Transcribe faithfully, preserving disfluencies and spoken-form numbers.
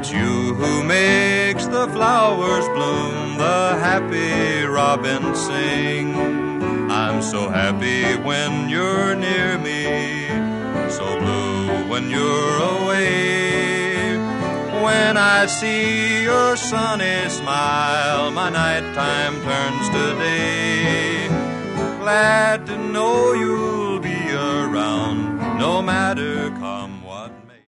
It's you who makes the flowers bloom, the happy robins sing. I'm so happy when you're near me, so blue when you're away. When I see your sunny smile, my nighttime turns to day. Glad to know you'll be around, no matter come